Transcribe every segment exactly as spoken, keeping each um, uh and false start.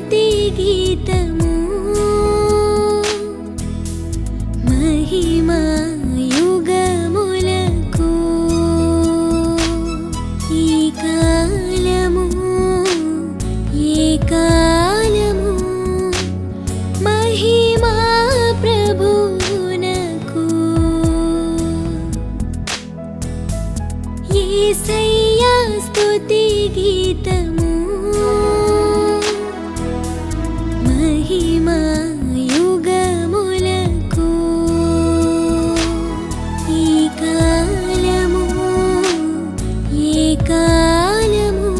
స్తుతి గీతము మహిమా యుగములకు ఈ కాలము ఏ కాలము మహిమా ప్రభువునకు యేసయ్యా స్తుతి గీతము మహిమా యుగములకు ఈ కాలము ఏ కాలము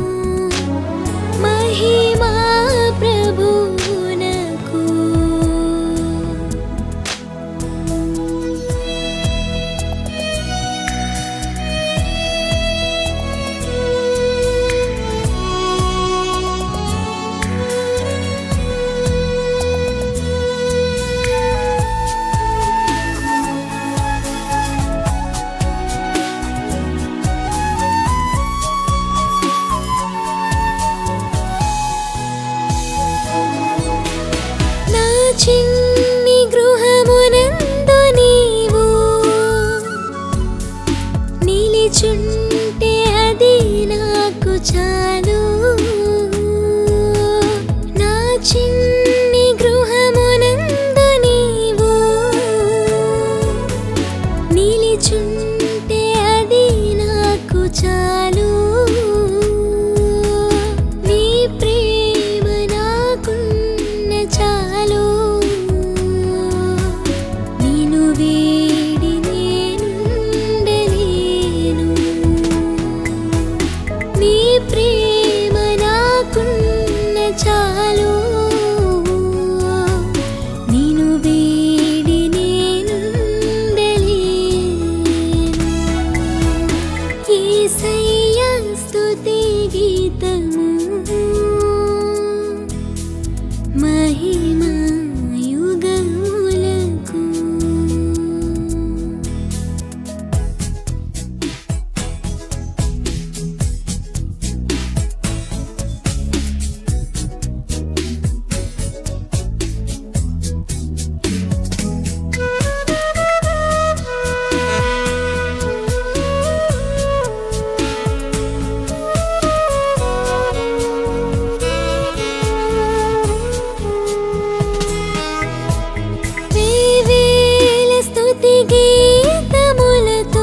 మహిమా ప్రభువునకు చిన్ని గృహమునందు నీవు నిలిచుంటే అది నాకు చాలు నా చిన్ని గృహమునందు నీవు నిలిచుంటే అది నాకు చాలు నీ ప్రేమ నాకున్న చాలు ప్రేమ నాకున్న చాలు నిను వీడి నేనుండలేను యేసయ్యా స్తుతి గీతము మహిమా యుగములకు గీతములతో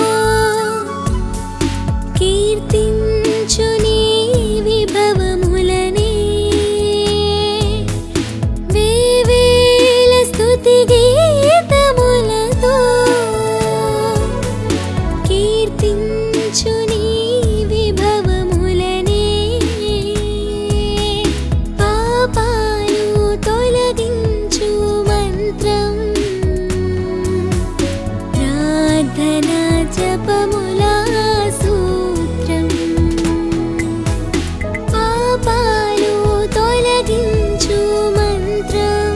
కీర్తించు నీ విభవములనే వేవేల స్తుతి గీతములతో కీర్తించు నీ విభవములనే పాపాలు తొలగించు మంత్రం ప్రార్థనా జపములా సూత్రం పాపాలు తొలగించు మంత్రం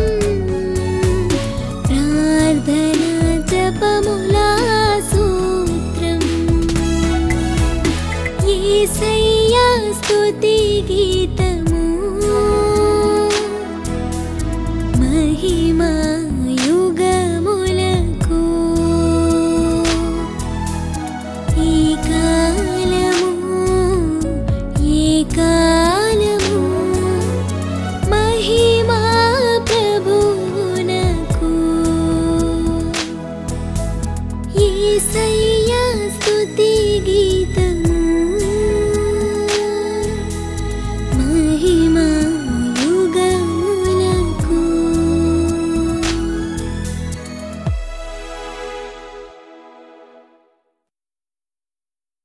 ప్రార్థనా జపములా సూత్రం యేసయ్యా స్తుతి గీతము మహిమా